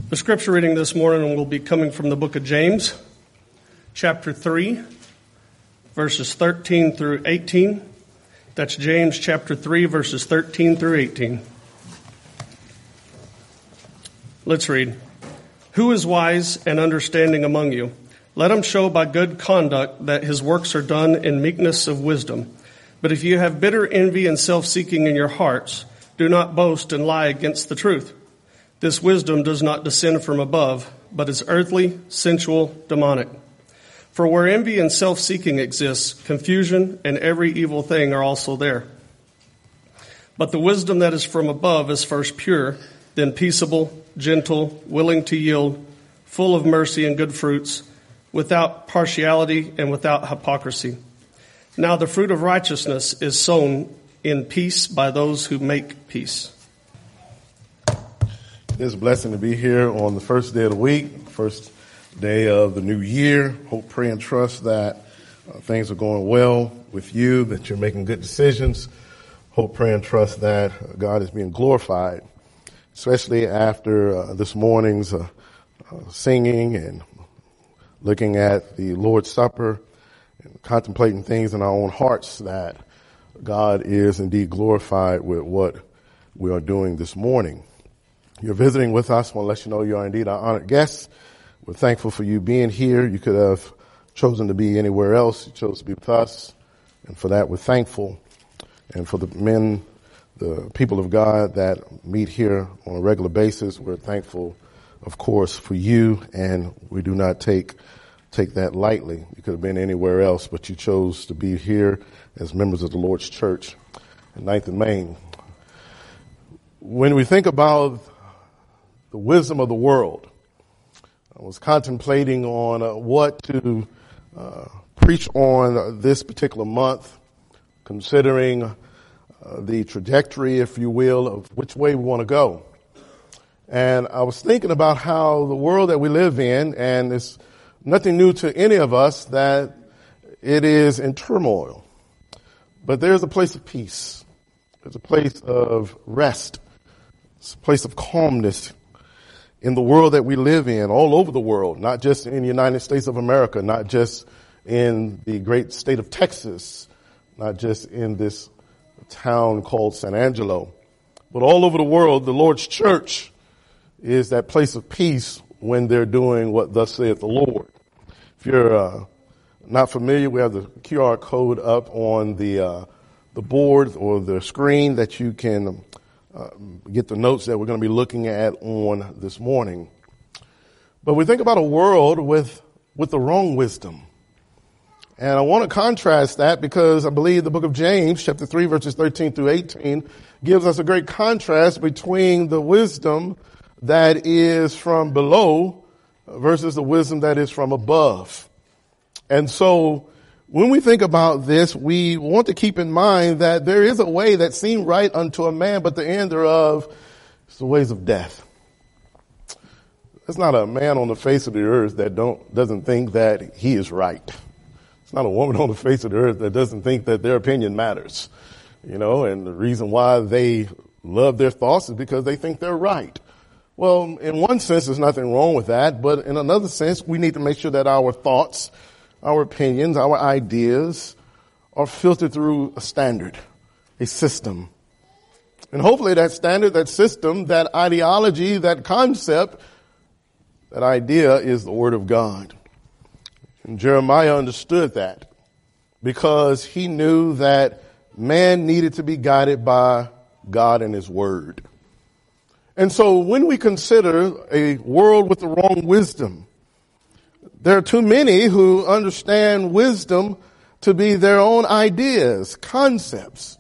The scripture reading this morning will be coming from the book of James, chapter 3, verses 13 through 18. That's James chapter 3, verses 13 through 18. Let's read. Who is wise and understanding among you? Let him show by good conduct that his works are done in meekness of wisdom. But if you have bitter envy and self-seeking in your hearts, do not boast and lie against the truth. This wisdom does not descend from above, but is earthly, sensual, demonic. For where envy and self-seeking exists, confusion and every evil thing are also there. But the wisdom that is from above is first pure, then peaceable, gentle, willing to yield, full of mercy and good fruits, without partiality and without hypocrisy. Now the fruit of righteousness is sown in peace by those who make peace. It's a blessing to be here on the first day of the week, first day of the new year. Hope, pray, and trust that things are going well with you, that you're making good decisions. Hope, pray, and trust that God is being glorified, especially after this morning's singing and looking at the Lord's Supper and contemplating things in our own hearts, that God is indeed glorified with what we are doing this morning. You're visiting with us. I want to let you know you are indeed our honored guests. We're thankful for you being here. You could have chosen to be anywhere else. You chose to be with us. And for that, we're thankful. And for the men, the people of God that meet here on a regular basis, we're thankful, of course, for you. And we do not take that lightly. You could have been anywhere else, but you chose to be here as members of the Lord's Church in 9th and Main. When we think about the wisdom of the world, I was contemplating on what to preach on this particular month, considering the trajectory, if you will, of which way we want to go. And I was thinking about how the world that we live in, and it's nothing new to any of us, that it is in turmoil. But there's a place of peace. There's a place of rest. It's a place of calmness in the world that we live in, all over the world, not just in the United States of America, not just in the great state of Texas, not just in this town called San Angelo, but all over the world. The Lord's church is that place of peace when they're doing what thus saith the Lord. If you're not familiar, we have the QR code up on the board or the screen that you can get the notes that we're going to be looking at on this morning. But we think about a world with the wrong wisdom. And I want to contrast that because I believe the book of James, chapter 3, verses 13 through 18, gives us a great contrast between the wisdom that is from below versus the wisdom that is from above. And so when we think about this, we want to keep in mind that there is a way that seemed right unto a man, but the end thereof is the ways of death. There's not a man on the face of the earth that doesn't think that he is right. It's not a woman on the face of the earth that doesn't think that their opinion matters. And the reason why they love their thoughts is because they think they're right. Well, in one sense, there's nothing wrong with that, but in another sense, we need to make sure that our thoughts, our opinions, our ideas are filtered through a standard, a system. And hopefully that standard, that system, that ideology, that concept, that idea is the Word of God. And Jeremiah understood that because he knew that man needed to be guided by God and His Word. And so when we consider a world with the wrong wisdom, there are too many who understand wisdom to be their own ideas, concepts.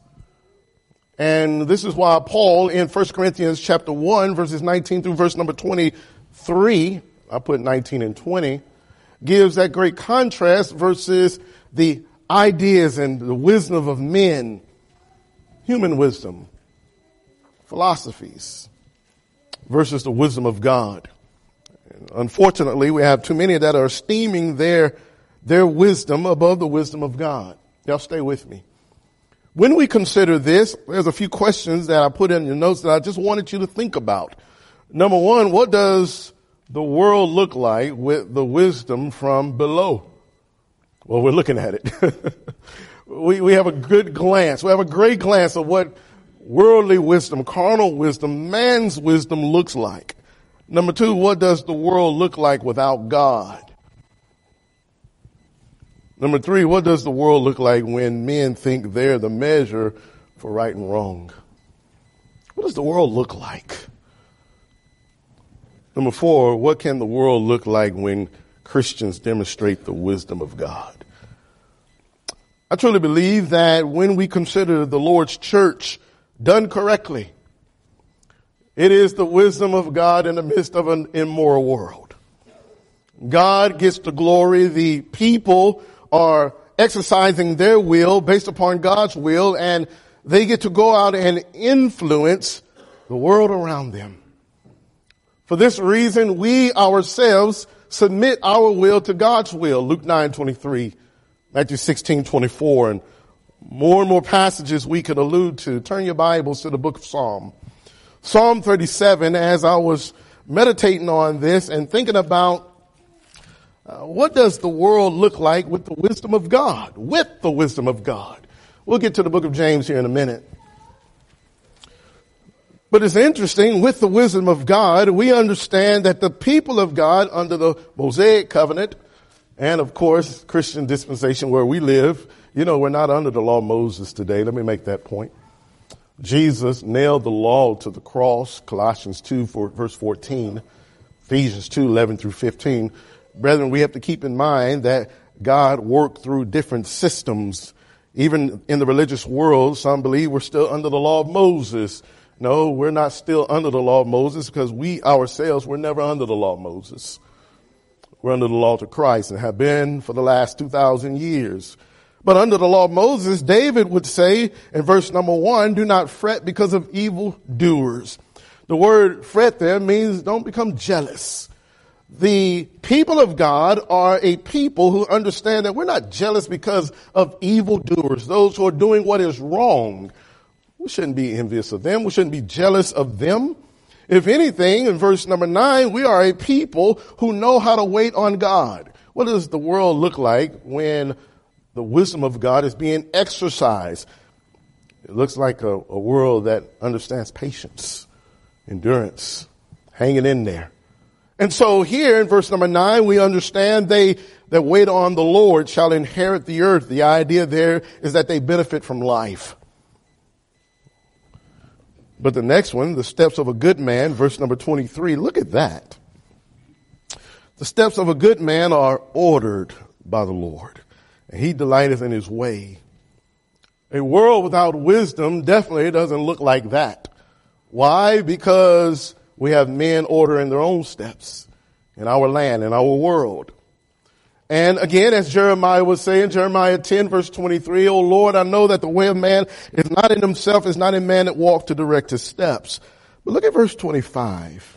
And this is why Paul in 1 Corinthians chapter 1, verses 19 through verse number 23, I put 19 and 20, gives that great contrast versus the ideas and the wisdom of men, human wisdom, philosophies, versus the wisdom of God. Unfortunately, we have too many that are esteeming their wisdom above the wisdom of God. Y'all stay with me. When we consider this, there's a few questions that I put in your notes that I just wanted you to think about. Number one, what does the world look like with the wisdom from below? Well, we're looking at it. we have a good glance. We have a great glance of what worldly wisdom, carnal wisdom, man's wisdom looks like. Number two, what does the world look like without God? Number three, what does the world look like when men think they're the measure for right and wrong? What does the world look like? Number four, what can the world look like when Christians demonstrate the wisdom of God? I truly believe that when we consider the Lord's church done correctly, it is the wisdom of God in the midst of an immoral world. God gets the glory. The people are exercising their will based upon God's will, and they get to go out and influence the world around them. For this reason, we ourselves submit our will to God's will. Luke 9:23, Matthew 16:24, and more passages we could allude to. Turn your Bibles to the book of Psalm. Psalm 37, as I was meditating on this and thinking about what does the world look like with the wisdom of God? With the wisdom of God. We'll get to the book of James here in a minute. But it's interesting, with the wisdom of God, we understand that the people of God under the Mosaic covenant, and of course, Christian dispensation where we live, we're not under the law of Moses today. Let me make that point. Jesus nailed the law to the cross, Colossians 2, verse 14, Ephesians 2, 11 through 15. Brethren, we have to keep in mind that God worked through different systems. Even in the religious world, some believe we're still under the law of Moses. No, we're not still under the law of Moses because we ourselves were never under the law of Moses. We're under the law of Christ and have been for the last 2,000 years. But under the law of Moses, David would say in verse number 1, do not fret because of evil doers. The word fret there means don't become jealous. The people of God are a people who understand that we're not jealous because of evildoers, those who are doing what is wrong. We shouldn't be envious of them. We shouldn't be jealous of them. If anything, in verse number 9, we are a people who know how to wait on God. What does the world look like when the wisdom of God is being exercised? It looks like a world that understands patience, endurance, hanging in there. And so here in verse number 9, we understand they that wait on the Lord shall inherit the earth. The idea there is that they benefit from life. But the next one, the steps of a good man, verse number 23, look at that. The steps of a good man are ordered by the Lord, and he delighteth in his way. A world without wisdom definitely doesn't look like that. Why? Because we have men ordering their own steps in our land, in our world. And again, as Jeremiah was saying, Jeremiah 10 verse 23, O Lord, I know that the way of man is not in himself, is not in man that walk to direct his steps. But look at verse 25.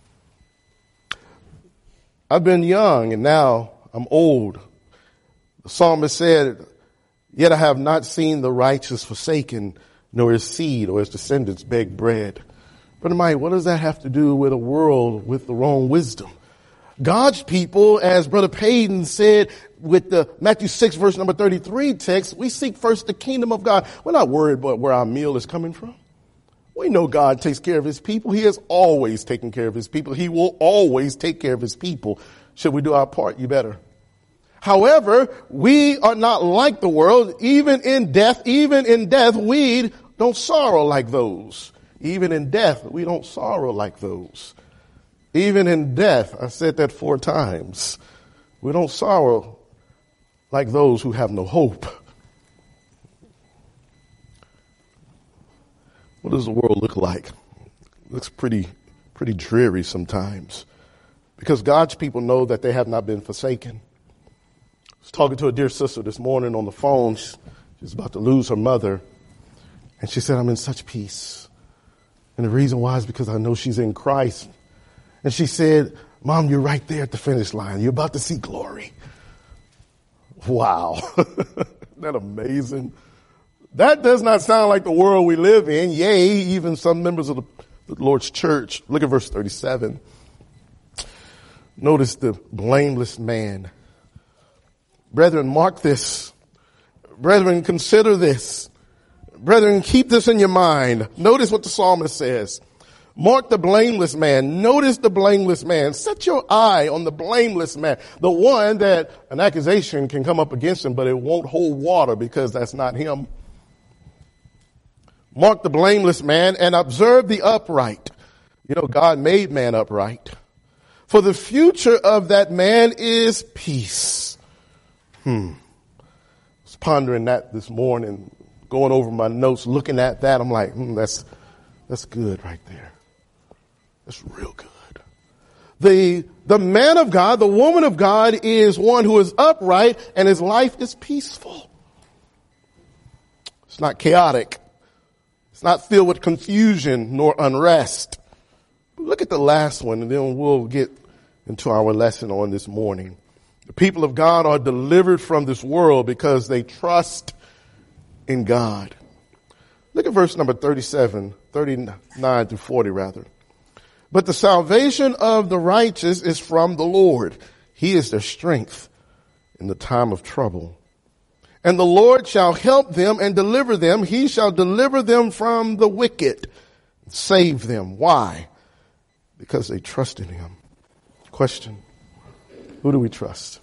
I've been young and now I'm old. The psalmist said, yet I have not seen the righteous forsaken, nor his seed or his descendants beg bread. Brother Mike, what does that have to do with a world with the wrong wisdom? God's people, as Brother Payton said with the Matthew 6 verse number 33 text, we seek first the kingdom of God. We're not worried about where our meal is coming from. We know God takes care of his people. He has always taken care of his people. He will always take care of his people. Should we do our part? You better. However, we are not like the world. Even in death, we don't sorrow like those. Even in death, we don't sorrow like those. Even in death, I said that 4 times, we don't sorrow like those who have no hope. What does the world look like? It looks pretty dreary sometimes, because God's people know that they have not been forsaken. I was talking to a dear sister this morning on the phone. She's about to lose her mother, and she said, I'm in such peace. And the reason why is because I know she's in Christ. And she said, Mom, you're right there at the finish line. You're about to see glory. Wow. Isn't that amazing? That does not sound like the world we live in. Yea, even some members of the Lord's church. Look at verse 37. Notice the blameless man. Brethren, mark this. Brethren, consider this. Brethren, keep this in your mind. Notice what the psalmist says. Mark the blameless man. Notice the blameless man. Set your eye on the blameless man. The one that an accusation can come up against him, but it won't hold water because that's not him. Mark the blameless man and observe the upright. You know, God made man upright. For the future of that man is peace. I was pondering that this morning, going over my notes, looking at that. I'm like, that's good right there. That's real good. The man of God, the woman of God is one who is upright and his life is peaceful. It's not chaotic. It's not filled with confusion nor unrest. Look at the last one and then we'll get into our lesson on this morning. The people of God are delivered from this world because they trust in God. Look at verse number 39 through 40 rather. But the salvation of the righteous is from the Lord. He is their strength in the time of trouble. And the Lord shall help them and deliver them. He shall deliver them from the wicked, save them. Why? Because they trust in him. Question: who do we trust?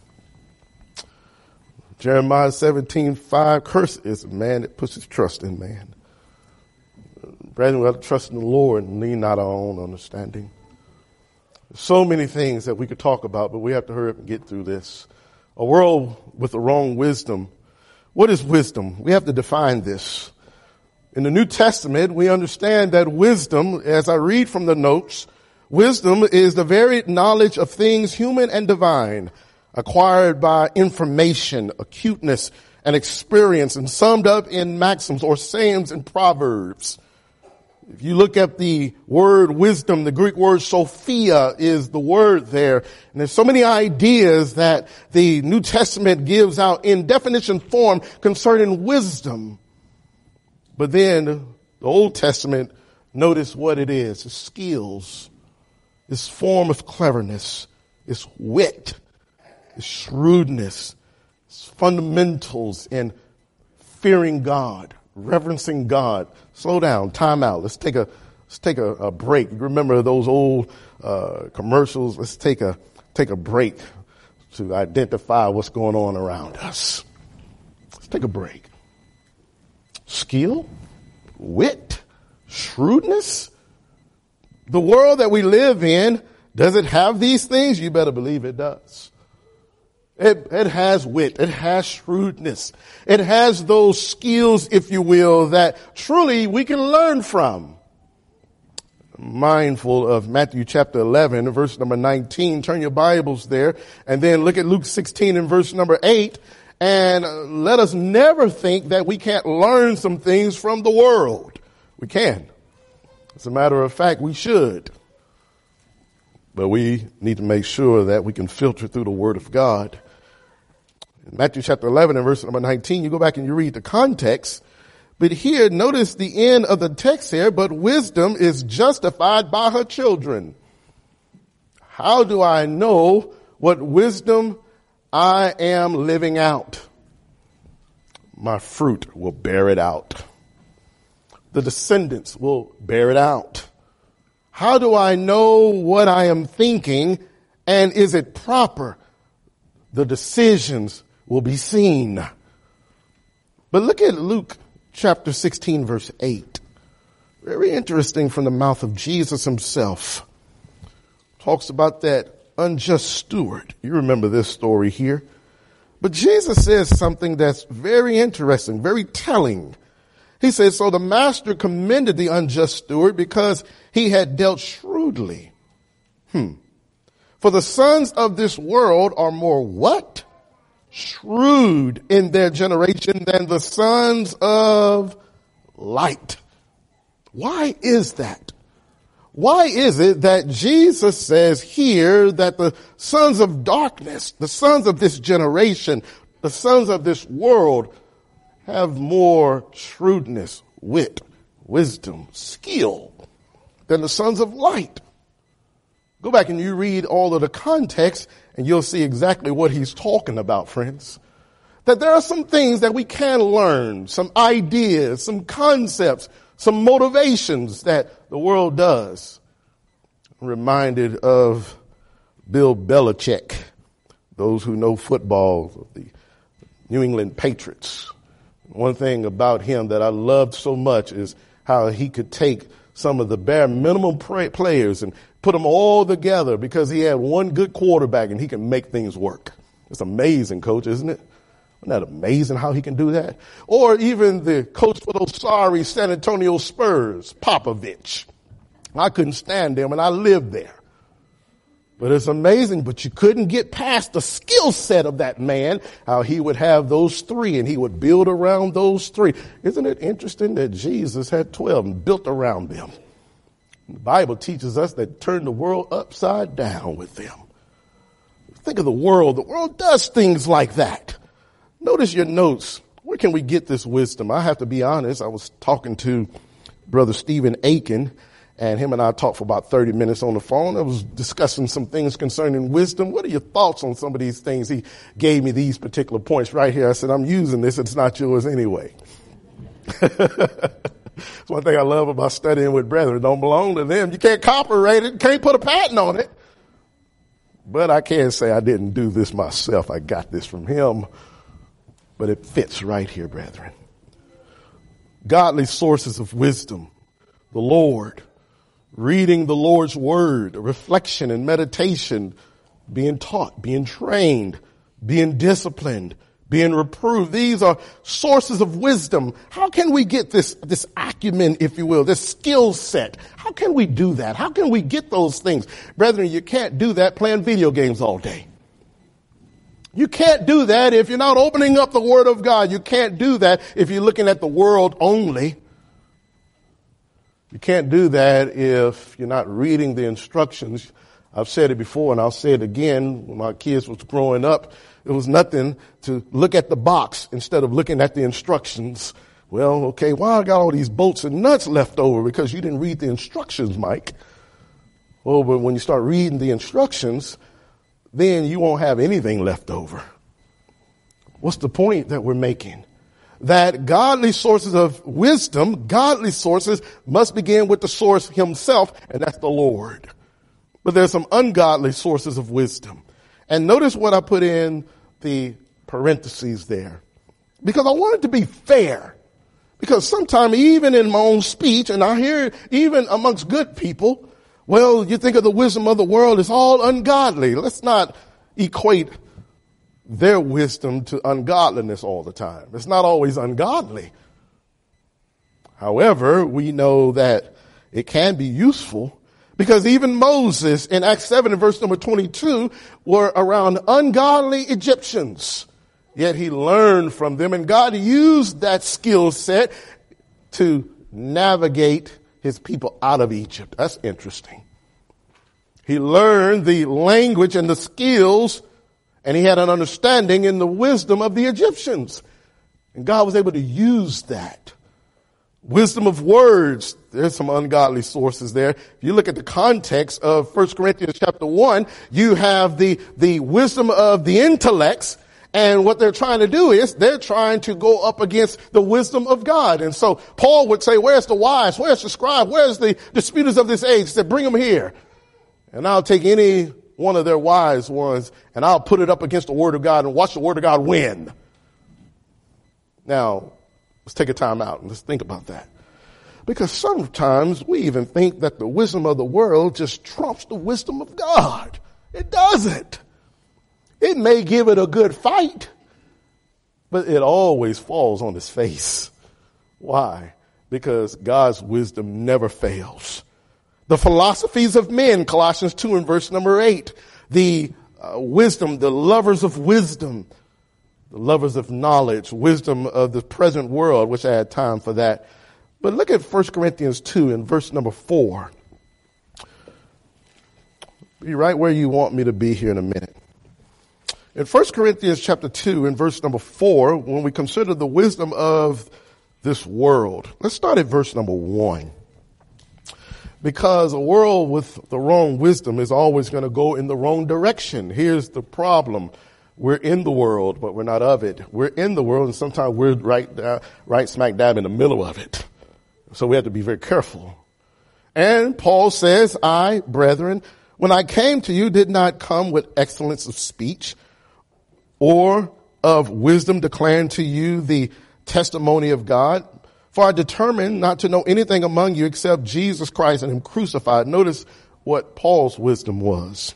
Jeremiah 17:5, cursed is the man that puts his trust in man. Brethren, we have to trust in the Lord and lean not our own understanding. There's so many things that we could talk about, but we have to hurry up and get through this. A world with the wrong wisdom. What is wisdom? We have to define this. In the New Testament, we understand that wisdom, as I read from the notes, wisdom is the varied knowledge of things human and divine, acquired by information, acuteness, and experience, and summed up in maxims or sayings and proverbs. If you look at the word wisdom, the Greek word Sophia is the word there. And there's so many ideas that the New Testament gives out in definition form concerning wisdom. But then the Old Testament, notice what it is. It's skills. It's form of cleverness. It's wit. It's shrewdness. It's fundamentals in fearing God, reverencing God. Slow down, time out. Let's take a break. You remember those old commercials? Let's take a break to identify what's going on around us. Let's take a break. Skill, wit, shrewdness. The world that we live in, does it have these things? You better believe it does. It has wit. It has shrewdness. It has those skills, if you will, that truly we can learn from. Mindful of Matthew chapter 11, verse number 19. Turn your Bibles there and then look at Luke 16 and verse number 8. And let us never think that we can't learn some things from the world. We can. As a matter of fact, we should. But we need to make sure that we can filter through the Word of God. In Matthew chapter 11 and verse number 19, you go back and you read the context. But here, notice the end of the text here, but wisdom is justified by her children. How do I know what wisdom I am living out? My fruit will bear it out. The descendants will bear it out. How do I know what I am thinking and is it proper? The decisions will be seen. But look at Luke chapter 16 verse 8. Very interesting from the mouth of Jesus himself. Talks about that unjust steward. You remember this story here. But Jesus says something that's very interesting, very telling. He says, so the master commended the unjust steward because he had dealt shrewdly. For the sons of this world are more what? Shrewd in their generation than the sons of light. Why is that? Why is it that Jesus says here that the sons of darkness, the sons of this generation, the sons of this world have more shrewdness, wit, wisdom, skill than the sons of light? Go back and you read all of the context and you'll see exactly what he's talking about, friends. That there are some things that we can learn, some ideas, some concepts, some motivations that the world does. I'm reminded of Bill Belichick, those who know football, of the New England Patriots. One thing about him that I loved so much is how he could take some of the bare minimum players and put them all together because he had one good quarterback and he can make things work. It's amazing, coach, isn't it? Isn't that amazing how he can do that? Or even the coach for those sorry San Antonio Spurs, Popovich. I couldn't stand him and I lived there. But it's amazing, but you couldn't get past the skill set of that man, how he would have those three and he would build around those three. Isn't it interesting that Jesus had 12 and built around them? The Bible teaches us that turn the world upside down with them. Think of the world. The world does things like that. Notice your notes. Where can we get this wisdom? I have to be honest. I was talking to Brother Stephen Aiken, and him and I talked for about 30 minutes on the phone. I was discussing some things concerning wisdom. What are your thoughts on some of these things? He gave me these particular points right here. I said, I'm using this. It's not yours anyway. It's one thing I love about studying with brethren. It don't belong to them. You can't copyright it. Can't put a patent on it. But I can say I didn't do this myself. I got this from him. But it fits right here, brethren. Godly sources of wisdom. The Lord. Reading the Lord's word, reflection and meditation, being taught, being trained, being disciplined, being reproved. These are sources of wisdom. How can we get this acumen, if you will, this skill set? How can we do that? How can we get those things? Brethren, you can't do that playing video games all day. You can't do that if you're not opening up the word of God. You can't do that if you're looking at the world only. You can't do that if you're not reading the instructions. I've said it before and I'll say it again. When my kids was growing up, it was nothing to look at the box instead of looking at the instructions. Well, okay, why I got all these bolts and nuts left over? Because you didn't read the instructions, Mike. Well, but when you start reading the instructions, then you won't have anything left over. What's the point that we're making? That godly sources of wisdom, godly sources must begin with the source himself, and that's the Lord. But there's some ungodly sources of wisdom. And notice what I put in the parentheses there. Because I want it to be fair. Because sometimes even in my own speech, and I hear it even amongst good people, well, you think of the wisdom of the world as all ungodly. Let's not equate their wisdom to ungodliness all the time. It's not always ungodly. However, we know that it can be useful because even Moses in Acts 7 and verse number 22 were around ungodly Egyptians. Yet he learned from them and God used that skill set to navigate his people out of Egypt. That's interesting. He learned the language and the skills and he had an understanding in the wisdom of the Egyptians. And God was able to use that. Wisdom of words. There's some ungodly sources there. If you look at the context of 1 Corinthians chapter 1, you have the wisdom of the intellects. And what they're trying to do is they're trying to go up against the wisdom of God. And so Paul would say, where's the wise? Where's the scribe? Where's the disputers of this age? He said, bring them here. And I'll take any one of their wise ones, and I'll put it up against the word of God and watch the word of God win. Now, let's take a time out and let's think about that. Because sometimes we even think that the wisdom of the world just trumps the wisdom of God. It doesn't. It may give it a good fight, but it always falls on its face. Why? Because God's wisdom never fails. The philosophies of men, Colossians 2 and verse number 8. The wisdom, the lovers of wisdom, the lovers of knowledge, wisdom of the present world. Wish I had time for that. But look at 1 Corinthians 2 and verse number 4. Be right where you want me to be here in a minute. In 1 Corinthians chapter 2 and verse number 4, when we consider the wisdom of this world, let's start at verse number 1. Because a world with the wrong wisdom is always going to go in the wrong direction. Here's the problem. We're in the world, but we're not of it. We're in the world, and sometimes we're right smack dab in the middle of it. So we have to be very careful. And Paul says, I, brethren, when I came to you, did not come with excellence of speech or of wisdom declaring to you the testimony of God. For I determined not to know anything among you except Jesus Christ and him crucified. Notice what Paul's wisdom was.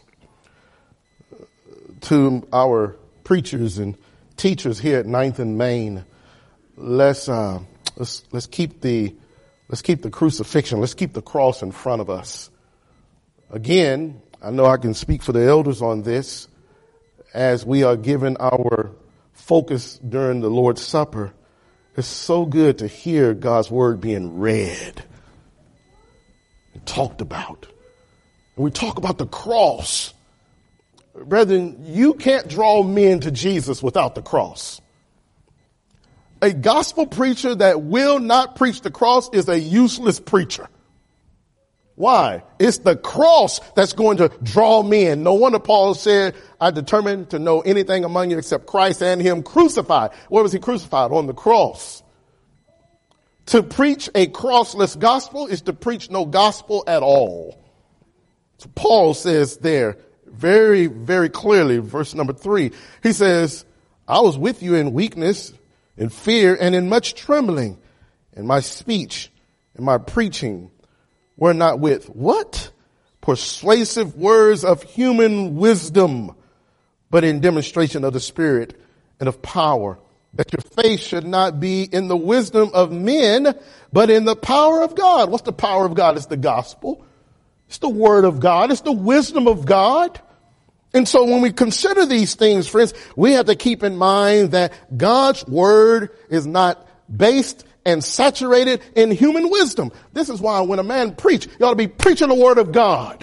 To our preachers and teachers here at 9th and Main, let's keep the crucifixion. Let's keep the cross in front of us. Again, I know I can speak for the elders on this as we are given our focus during the Lord's Supper. It's so good to hear God's word being read and talked about. And we talk about the cross. Brethren, you can't draw men to Jesus without the cross. A gospel preacher that will not preach the cross is a useless preacher. Why? It's the cross that's going to draw men. No wonder Paul said, I determined to know anything among you except Christ and him crucified. Where was he crucified? On the cross. To preach a crossless gospel is to preach no gospel at all. So Paul says there very, very clearly, verse number 3, he says, I was with you in weakness, in fear, and in much trembling, and my speech and my preaching were not with what? Persuasive words of human wisdom, but in demonstration of the Spirit and of power, that your faith should not be in the wisdom of men, but in the power of God. What's the power of God? It's the gospel. It's the word of God. It's the wisdom of God. And so when we consider these things, friends, we have to keep in mind that God's word is not based and saturated in human wisdom. This is why when a man preaches, you ought to be preaching the word of God.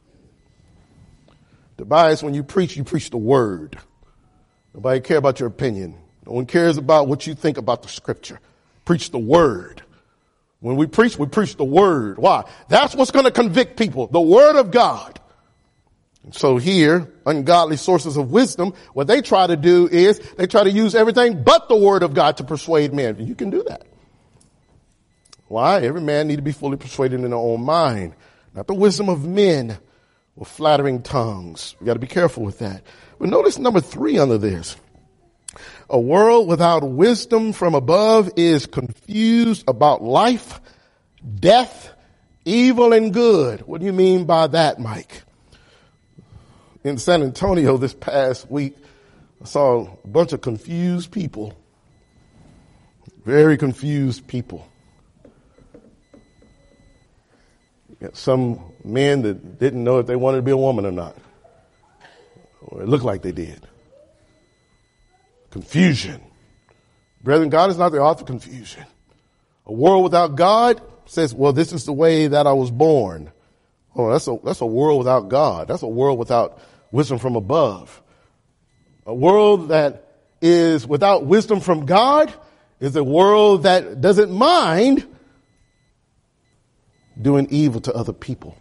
Tobias, when you preach the word. Nobody cares about your opinion. No one cares about what you think about the scripture. Preach the word. When we preach the word. Why? That's what's going to convict people. The word of God. And so here, ungodly sources of wisdom, what they try to do is they try to use everything but the word of God to persuade men. You can do that. Why? Every man need to be fully persuaded in their own mind. Not the wisdom of men with flattering tongues. We got to be careful with that. But notice number 3 under this. A world without wisdom from above is confused about life, death, evil, and good. What do you mean by that, Mike? In San Antonio this past week, I saw a bunch of confused people. Very confused people. Got some men that didn't know if they wanted to be a woman or not. Or it looked like they did. Confusion. Brethren, God is not the author of confusion. A world without God says, well, this is the way that I was born. Oh, that's a world without God. That's a world without wisdom from above. A world that is without wisdom from God is a world that doesn't mind doing evil to other people.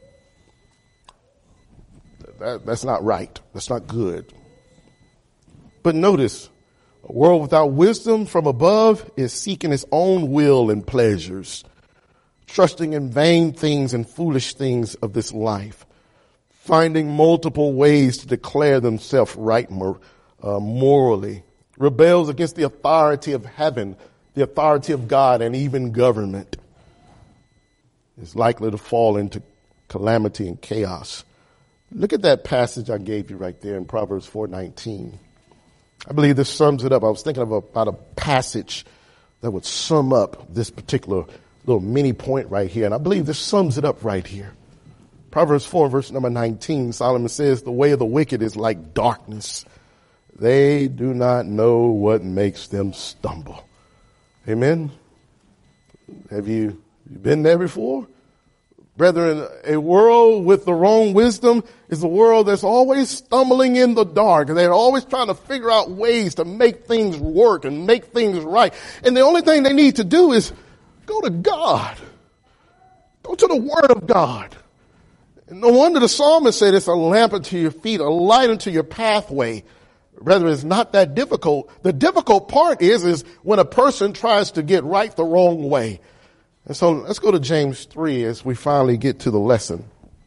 That's not right. That's not good. But notice, a world without wisdom from above is seeking its own will and pleasures, trusting in vain things and foolish things of this life, finding multiple ways to declare themselves right morally, rebels against the authority of heaven, the authority of God, and even government, is likely to fall into calamity and chaos. Look at that passage I gave you right there in Proverbs 4:19. I believe this sums it up. I was thinking about a passage that would sum up this particular little mini point right here. And I believe this sums it up right here. Proverbs 4, verse number 19, Solomon says, the way of the wicked is like darkness. They do not know what makes them stumble. Amen. Have you been there before? Brethren, a world with the wrong wisdom is a world that's always stumbling in the dark. They're always trying to figure out ways to make things work and make things right. And the only thing they need to do is go to God. Go Go to the Word of God. No wonder the psalmist said it's a lamp unto your feet, a light unto your pathway. Rather, it's not that difficult. The difficult part is when a person tries to get right the wrong way. And so let's go to James 3 as we finally get to the lesson.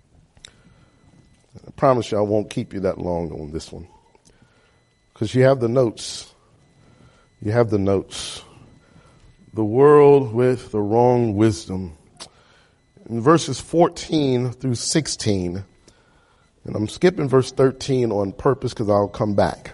I promise you I won't keep you that long on this one, because you have the notes. You have the notes. The world with the wrong wisdom. In verses 14 through 16, and I'm skipping verse 13 on purpose because I'll come back.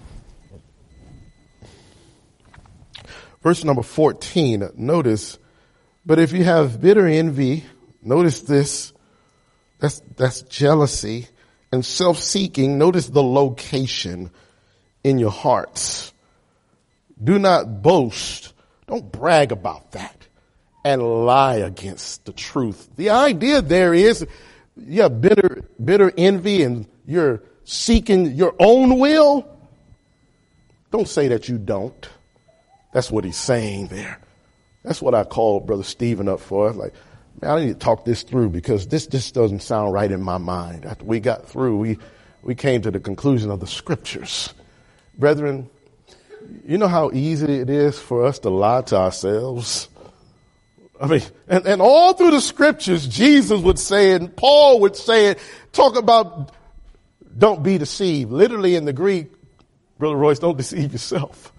Verse number 14, notice, but if you have bitter envy, notice this, that's jealousy, and self-seeking, notice the location in your hearts. Do not boast. Don't brag about that and lie against the truth. The idea there is you have bitter envy and you're seeking your own will. Don't say that you don't. That's what he's saying there. That's what I called Brother Stephen up for. Like, man, I need to talk this through because this just doesn't sound right in my mind. After we got through, we came to the conclusion of the scriptures. Brethren, you know how easy it is for us to lie to ourselves? I mean, and all through the scriptures, Jesus would say it, and Paul would say it, talk about don't be deceived. Literally in the Greek, Brother Royce, don't deceive yourself.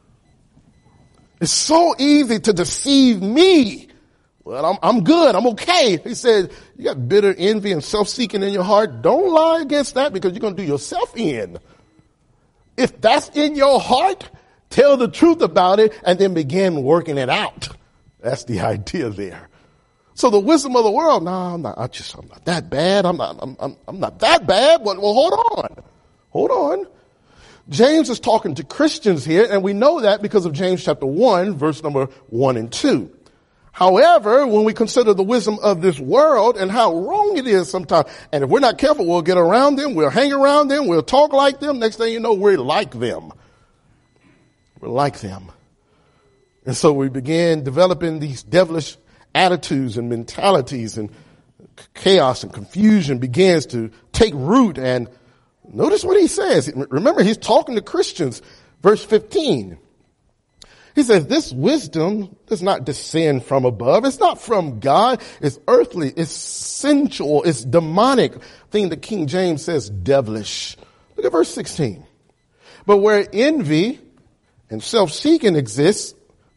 It's so easy to deceive me. Well, I'm good. I'm okay. He said, you got bitter envy and self-seeking in your heart. Don't lie against that because you're going to do yourself in. If that's in your heart, tell the truth about it and then begin working it out. That's the idea there. So the wisdom of the world, no, I'm not that bad. I'm not that bad. Well, hold on. James is talking to Christians here, and we know that because of James chapter 1, verse number 1 and 2. However, when we consider the wisdom of this world and how wrong it is sometimes, and if we're not careful, we'll get around them, we'll hang around them, we'll talk like them. Next thing you know, we're like them. We're like them. And so we began developing these devilish attitudes and mentalities, and chaos and confusion begins to take root. And notice what he says. Remember, he's talking to Christians. Verse 15. He says, this wisdom does not descend from above. It's not from God. It's earthly. It's sensual. It's demonic. Thing the King James says devilish. Look at verse 16. But where envy and self-seeking exists,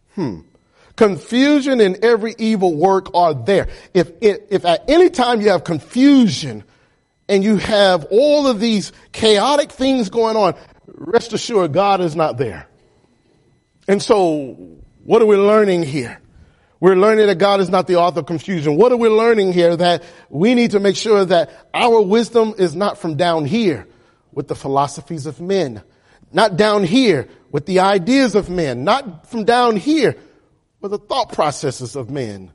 confusion and every evil work are there. If at any time you have confusion and you have all of these chaotic things going on, rest assured God is not there. And so what are we learning here? We're learning that God is not the author of confusion. What are we learning here? That we need to make sure that our wisdom is not from down here with the philosophies of men, not down here with the ideas of men, not from down here with the thought processes of men.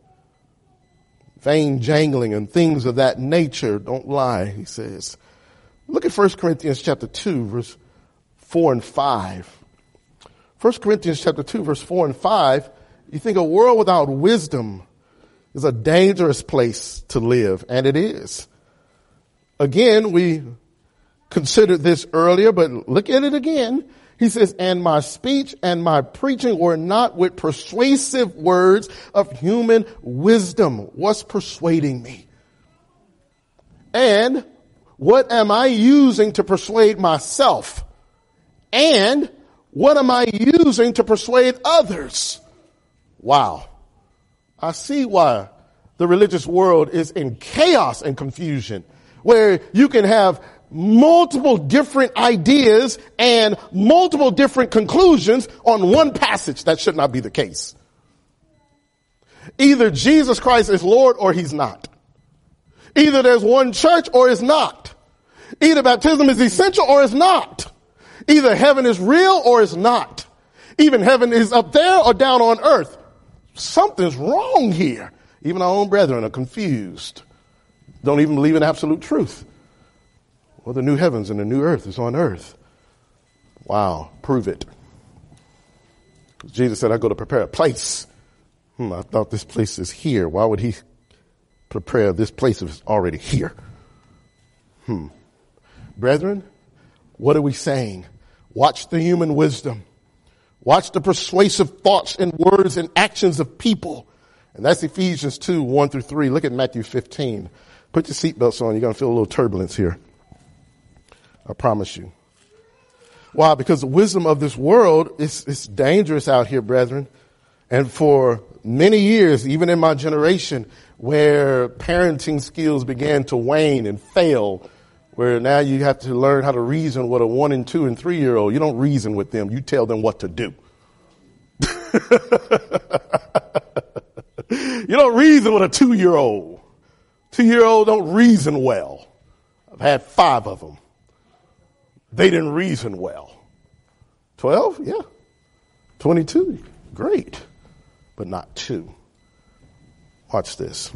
Vain jangling and things of that nature. Don't lie, he says. Look at 1 Corinthians chapter 2, verse 4 and 5. 1 Corinthians chapter 2, verse 4 and 5. You think a world without wisdom is a dangerous place to live, and it is. Again, we considered this earlier, but look at it again. He says, and my speech and my preaching were not with persuasive words of human wisdom. What's persuading me? And what am I using to persuade myself? And what am I using to persuade others? Wow. I see why the religious world is in chaos and confusion, where you can have multiple different ideas and multiple different conclusions on one passage. That should not be the case. Either Jesus Christ is Lord or he's not. Either there's one church or it's not. Either baptism is essential or it's not. Either heaven is real or it's not. Even heaven is up there or down on earth. Something's wrong here. Even our own brethren are confused. Don't even believe in absolute truth. Well, the new heavens and the new earth is on earth. Wow, prove it. Jesus said, I go to prepare a place. I thought this place is here. Why would he prayer. This place is already here. Brethren, what are we saying? Watch the human wisdom. Watch the persuasive thoughts and words and actions of people. And that's Ephesians 2, 1 through 3. Look at Matthew 15. Put your seatbelts on. You're going to feel a little turbulence here. I promise you. Why? Because the wisdom of this world is dangerous out here, brethren. And for many years, even in my generation, where parenting skills began to wane and fail, where now you have to learn how to reason with a 1 and 2 and 3-year-old. You don't reason with them. You tell them what to do. You don't reason with a 2-year-old. 2-year-old don't reason well. I've had 5 of them. They didn't reason well. 12? Yeah. 22? Great. But not 2. Watch this.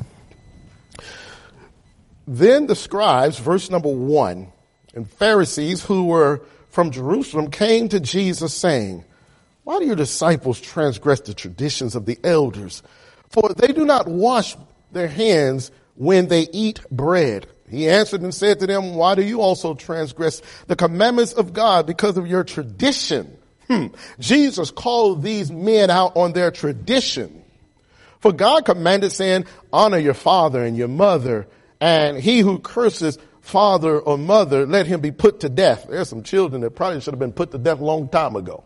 Then the scribes, verse number 1, and Pharisees who were from Jerusalem came to Jesus saying, "Why do your disciples transgress the traditions of the elders? For they do not wash their hands when they eat bread." He answered and said to them, "Why do you also transgress the commandments of God because of your tradition?" Jesus called these men out on their tradition. For God commanded, saying, "Honor your father and your mother, and he who curses father or mother, let him be put to death." There's some children that probably should have been put to death a long time ago.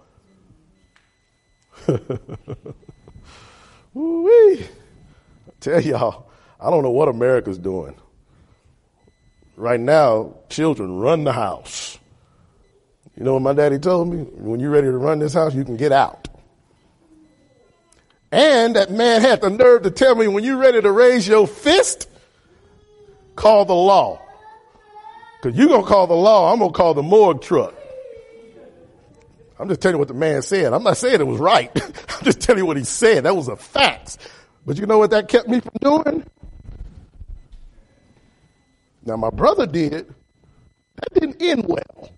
Woo-wee. I tell y'all, I don't know what America's doing. Right now, children run the house. You know what my daddy told me? When you're ready to run this house, you can get out. And that man had the nerve to tell me, when you're ready to raise your fist, call the law. Because you're going to call the law, I'm going to call the morgue truck. I'm just telling you what the man said. I'm not saying it was right. I'm just telling you what he said. That was a fact. But you know what that kept me from doing? Now, my brother did. That didn't end well.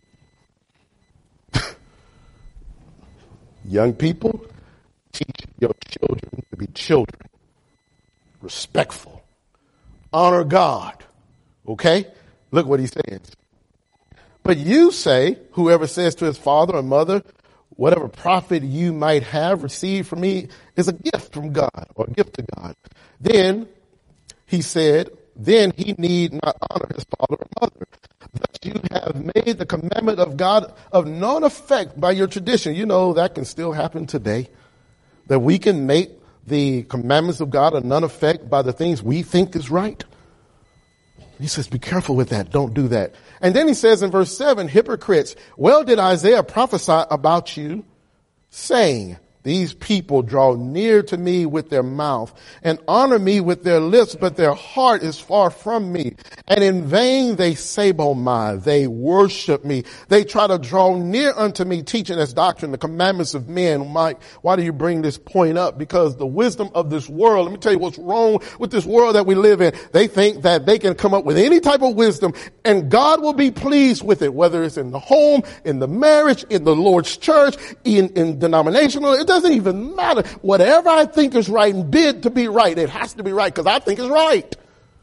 Young people, teach your children to be children. Respectful. Honor God. Okay? Look what he says. "But you say, whoever says to his father or mother, whatever profit you might have received from me is a gift from God," or a gift to God. Then he said, "Then he need not honor his father or mother. Thus you have made the commandment of God of none effect by your tradition." You know, that can still happen today. That we can make the commandments of God of none effect by the things we think is right. He says, be careful with that. Don't do that. And then he says in verse 7, "Hypocrites, well did Isaiah prophesy about you, saying, these people draw near to me with their mouth and honor me with their lips, but their heart is far from me. And in vain they sabomai, they worship me. They try to draw near unto me, teaching as doctrine the commandments of men." Mike, why do you bring this point up? Because the wisdom of this world, let me tell you what's wrong with this world that we live in. They think that they can come up with any type of wisdom and God will be pleased with it, whether it's in the home, in the marriage, in the Lord's church, in denominational. It doesn't even matter. Whatever I think is right and bid to be right, it has to be right because I think it's right.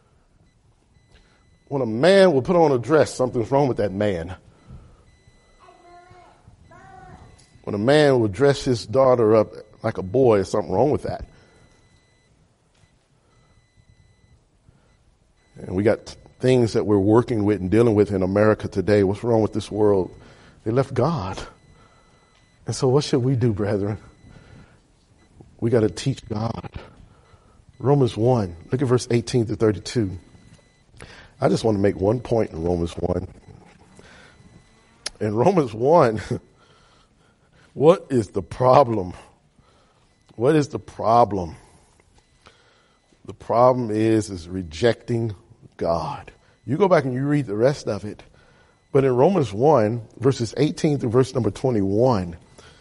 When a man will put on a dress, something's wrong with that man. When a man will dress his daughter up like a boy, there's something wrong with that. And we got things that we're working with and dealing with in America today. What's wrong with this world? They left God. And so what should we do, brethren? We got to teach God. Romans 1, look at verse 18 to 32. I just want to make one point in Romans 1. In Romans 1, what is the problem? What is the problem? The problem is rejecting God. You go back and you read the rest of it. But in Romans 1, verses 18 through verse number 21,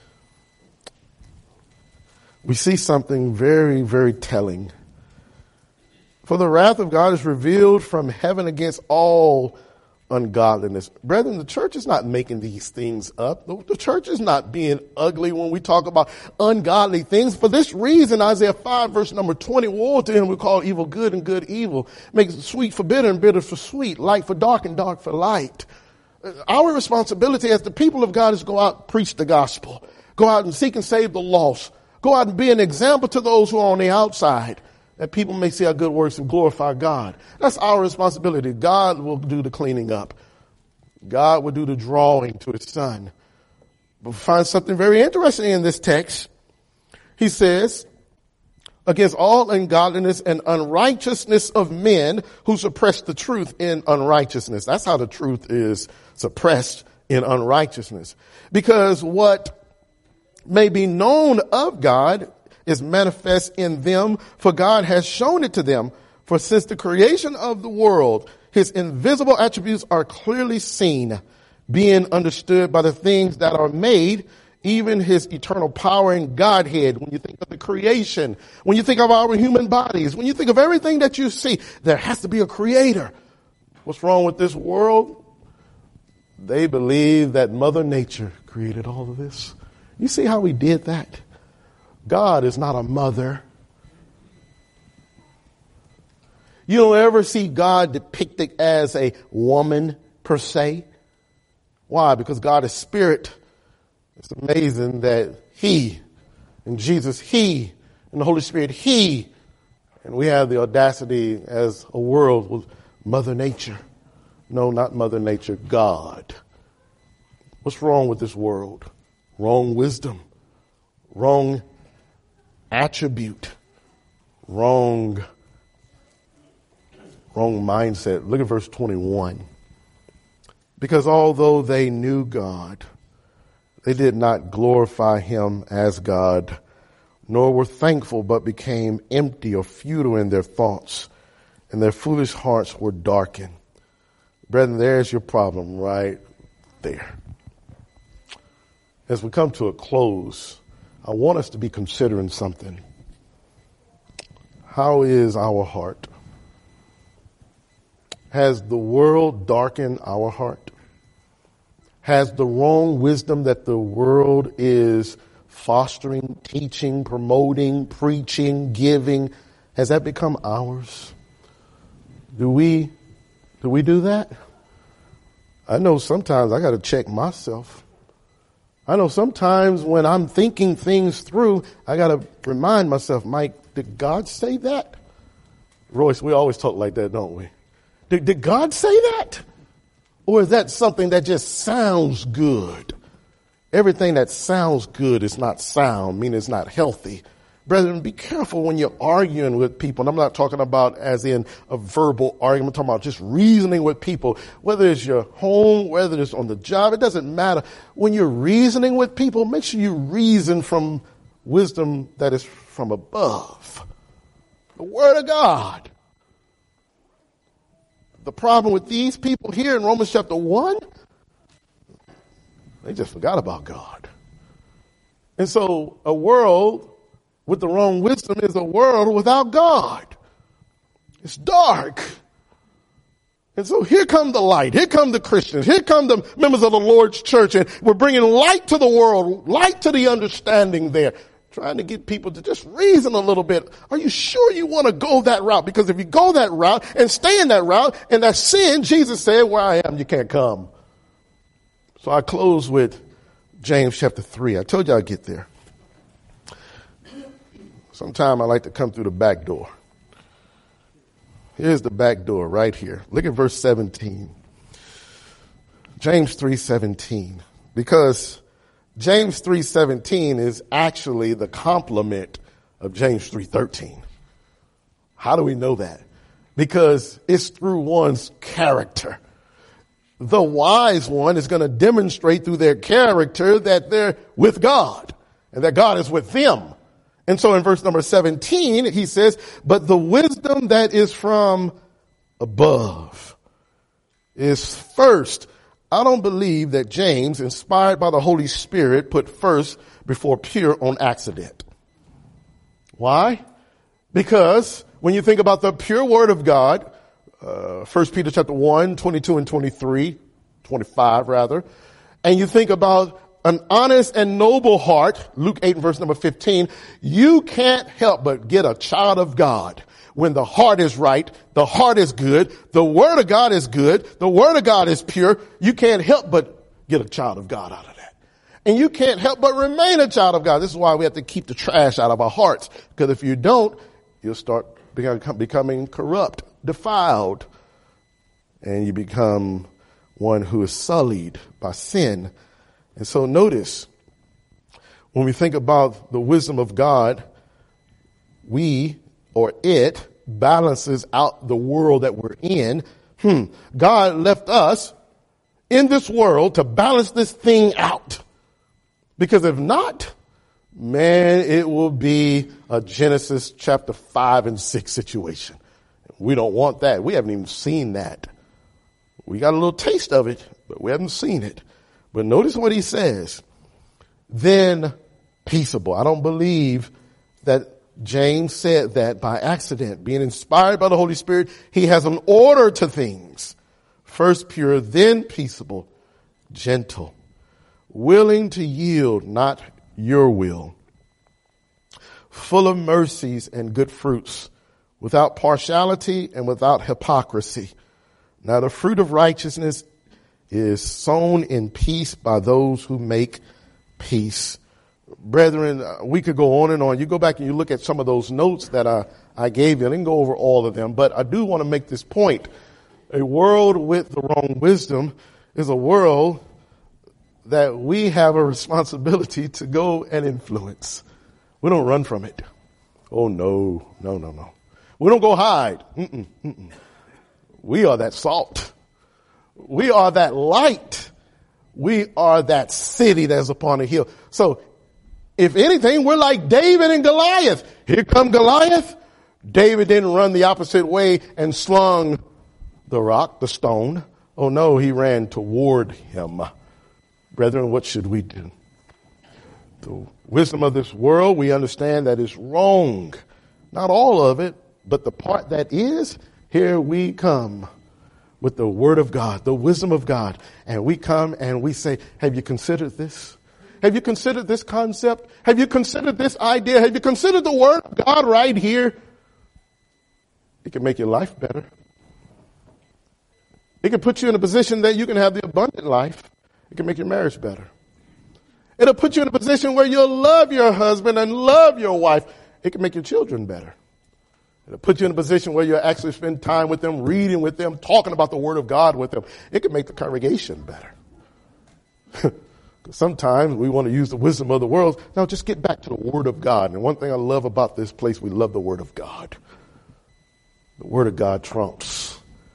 we see something very, very telling. "For the wrath of God is revealed from heaven against all ungodliness. Brethren, the church is not making these things up. The church is not being ugly when we talk about ungodly things. For this reason, Isaiah 5 verse number 20, woe to him who call evil good and good evil, makes it sweet for bitter and bitter for sweet, light for dark and dark for light. Our responsibility as the people of God is to go out and preach the gospel, go out and seek and save the lost, go out and be an example to those who are on the outside, that people may see our good works and glorify God. That's our responsibility. God will do the cleaning up. God will do the drawing to his son. But we find something very interesting in this text. He says, against all ungodliness and unrighteousness of men who suppress the truth in unrighteousness. That's how the truth is suppressed, in unrighteousness. Because what may be known of God is manifest in them, for God has shown it to them. For since the creation of the world, his invisible attributes are clearly seen, being understood by the things that are made, even his eternal power and Godhead. When you think of the creation, when you think of our human bodies, when you think of everything that you see, there has to be a creator. What's wrong with this world? They believe that Mother Nature created all of this. You see how we did that? God is not a mother. You don't ever see God depicted as a woman per se. Why? Because God is spirit. It's amazing that he and Jesus, he and the Holy Spirit, he, and we have the audacity as a world with Mother Nature. No, not Mother Nature, God. What's wrong with this world? Wrong wisdom, wrong attribute, wrong mindset. Look at verse 21. Because although they knew God, they did not glorify him as God, nor were thankful, but became empty or futile in their thoughts, and their foolish hearts were darkened. Brethren, there's your problem right there. As we come to a close, I want us to be considering something. How is our heart? Has the world darkened our heart? Has the wrong wisdom that the world is fostering, teaching, promoting, preaching, giving, has that become ours? Do we do that? I know sometimes I got to check myself. I know sometimes when I'm thinking things through, I got to remind myself, Mike, did God say that? Royce, we always talk like that, don't we? Did God say that? Or is that something that just sounds good? Everything that sounds good is not sound, meaning it's not healthy. Brethren, be careful when you're arguing with people. And I'm not talking about as in a verbal argument. I'm talking about just reasoning with people, whether it's your home, whether it's on the job. It doesn't matter. When you're reasoning with people, make sure you reason from wisdom that is from above. The Word of God. The problem with these people here in Romans chapter 1, they just forgot about God. And so a world with the wrong wisdom is a world without God. It's dark. And so here come the light. Here come the Christians. Here come the members of the Lord's church. And we're bringing light to the world, light to the understanding there. Trying to get people to just reason a little bit. Are you sure you want to go that route? Because if you go that route and stay in that route and that's sin, Jesus said, where I am, you can't come. So I close with James chapter 3. I told you I'd get there. Sometime I like to come through the back door. Here's the back door right here. Look at verse 17. James 3:17. Because James 3:17 is actually the complement of James 3:13. How do we know that? Because it's through one's character. The wise one is going to demonstrate through their character that they're with God and that God is with them. And so in verse number 17, he says, but the wisdom that is from above is first. I don't believe that James, inspired by the Holy Spirit, put first before pure on accident. Why? Because when you think about the pure word of God, 1 Peter chapter 1, 22 and 25 rather, and you think about an honest and noble heart, Luke 8 and verse number 15, you can't help but get a child of God. When the heart is right, the heart is good, the word of God is good, the word of God is pure, you can't help but get a child of God out of that. And you can't help but remain a child of God. This is why we have to keep the trash out of our hearts. Because if you don't, you'll start becoming corrupt, defiled, and you become one who is sullied by sin. And so notice, when we think about the wisdom of God, it balances out the world that we're in. God left us in this world to balance this thing out. Because if not, man, it will be a Genesis chapter 5 and 6 situation. We don't want that. We haven't even seen that. We got a little taste of it, but we haven't seen it. But notice what he says. Then peaceable. I don't believe that James said that by accident. Being inspired by the Holy Spirit, he has an order to things. First pure, then peaceable, gentle, willing to yield, not your will, full of mercies and good fruits, without partiality and without hypocrisy. Now the fruit of righteousness is sown in peace by those who make peace. Brethren, we could go on and on. You go back and you look at some of those notes that I gave you. I didn't go over all of them, but I do want to make this point. A world with the wrong wisdom is a world that we have a responsibility to go and influence. We don't run from it. Oh, no. We don't go hide. We are that salt. We are that light. We are that city that's upon a hill. So if anything, we're like David and Goliath. Here come Goliath. David didn't run the opposite way and slung the rock, the stone. Oh no, he ran toward him. Brethren, what should we do? The wisdom of this world, we understand that is wrong. Not all of it, but the part that is, here we come with the word of God, the wisdom of God. And we come and we say, have you considered this? Have you considered this concept? Have you considered this idea? Have you considered the word of God right here? It can make your life better. It can put you in a position that you can have the abundant life. It can make your marriage better. It'll put you in a position where you'll love your husband and love your wife. It can make your children better. It'll put you in a position where you'll actually spend time with them, reading with them, talking about the word of God with them. It can make the congregation better. Because sometimes we want to use the wisdom of the world. Now just get back to the word of God. And one thing I love about this place, we love the word of God. The word of God trumps.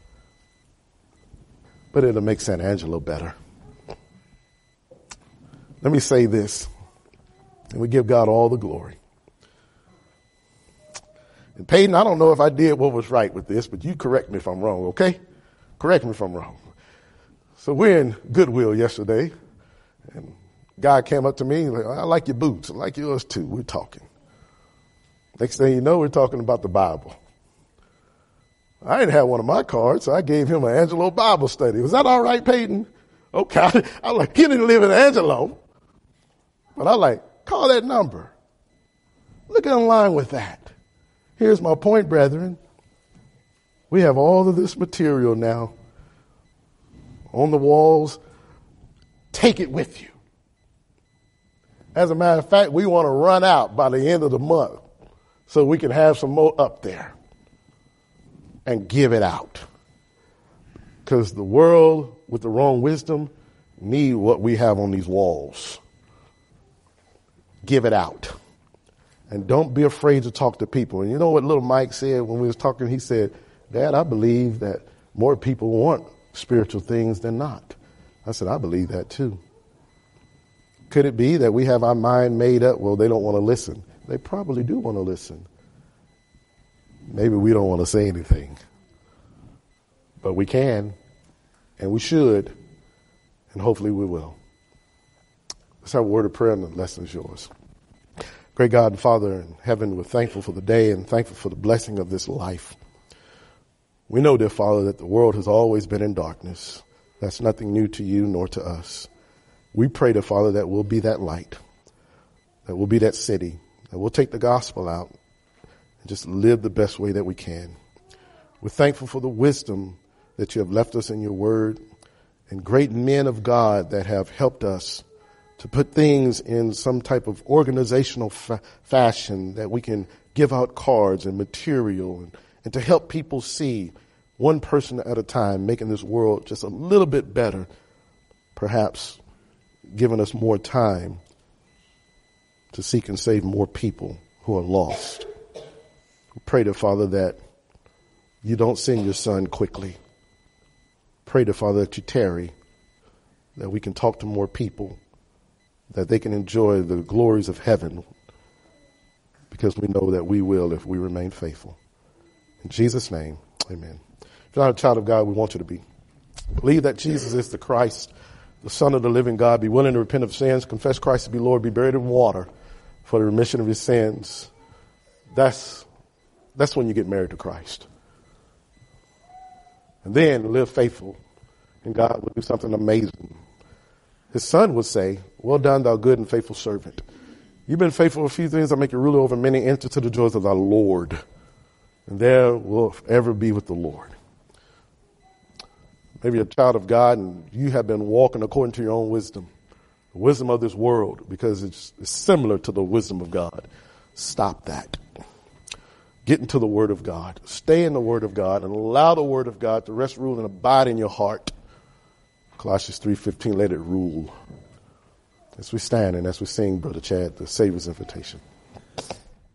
But it'll make San Angelo better. Let me say this, and we give God all the glory. And Peyton, I don't know if I did what was right with this, but you correct me if I'm wrong, okay? Correct me if I'm wrong. So we're in Goodwill yesterday, and a guy came up to me, like, I like your boots. I like yours too. We're talking. Next thing you know, we're talking about the Bible. I didn't have one of my cards, so I gave him an Angelo Bible study. Was that all right, Peyton? Okay. I like, he didn't live in Angelo, but I like, call that number. Look in line with that. Here's my point, brethren. We have all of this material now on the walls. Take it with you. As a matter of fact, we want to run out by the end of the month so we can have some more up there and give it out. Because the world with the wrong wisdom need what we have on these walls. Give it out. And don't be afraid to talk to people. And you know what little Mike said when we was talking? He said, Dad, I believe that more people want spiritual things than not. I said, I believe that too. Could it be that we have our mind made up? Well, they don't want to listen. They probably do want to listen. Maybe we don't want to say anything. But we can, and we should, and hopefully we will. Let's have a word of prayer, and the lesson is yours. Great God and Father in heaven, we're thankful for the day and thankful for the blessing of this life. We know, dear Father, that the world has always been in darkness. That's nothing new to you nor to us. We pray, dear Father, that we'll be that light, that we'll be that city, that we'll take the gospel out and just live the best way that we can. We're thankful for the wisdom that you have left us in your word and great men of God that have helped us to put things in some type of organizational fashion that we can give out cards and material and to help people see one person at a time, making this world just a little bit better, perhaps giving us more time to seek and save more people who are lost. We pray to Father that you don't send your son quickly. Pray to Father that you tarry, that we can talk to more people, that they can enjoy the glories of heaven, because we know that we will if we remain faithful. In Jesus' name, amen. If you're not a child of God, we want you to be. Believe that Jesus is the Christ, the Son of the living God. Be willing to repent of sins, confess Christ to be Lord, be buried in water for the remission of your sins. That's when you get married to Christ. And then live faithful, and God will do something amazing. His son would say, well done, thou good and faithful servant. You've been faithful a few things, I'll make you ruler over many. Enter to the joys of thy Lord. And there will ever be with the Lord. Maybe you're a child of God and you have been walking according to your own wisdom, the wisdom of this world, because it's similar to the wisdom of God. Stop that. Get into the Word of God. Stay in the Word of God and allow the Word of God to rest, rule, and abide in your heart. Colossians 3:15, let it rule. As we stand and as we sing, Brother Chad, the Savior's invitation.